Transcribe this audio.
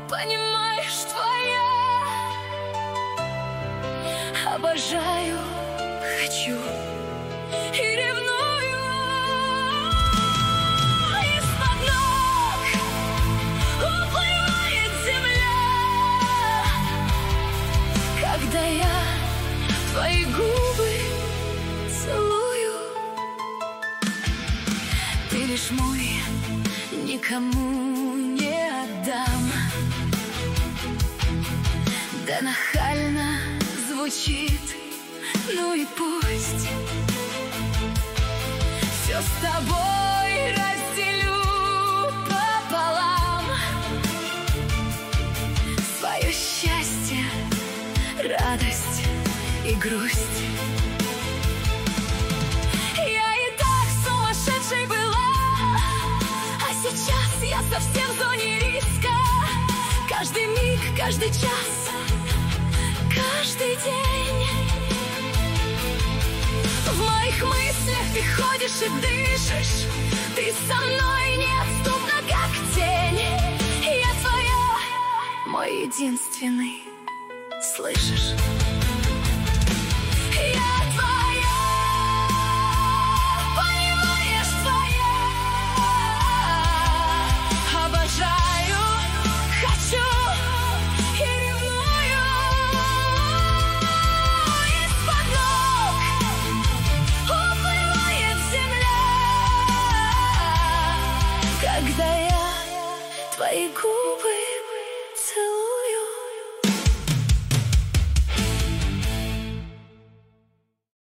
понимаешь, твоя. Обожаю, хочу и ревную. Из-под ног уплывает земля, когда я твои губы целую. Ты лишь мой, никому не отдам. Да нахально звучит, ну и пусть. Все с тобой разделю пополам. Свое счастье, радость и грусть. Я и так сумасшедшей была, а сейчас я совсем в зоне риска. Каждый миг, каждый час, каждый день. В моих мыслях ты ходишь и дышишь. Ты со мной неотступна, как тень. Я твоя, мой единственный, слышишь? Я твоя, понимаешь, твоя. Обожаю, хочу и ревную. Из-под ног уплывает земля, когда я твои губы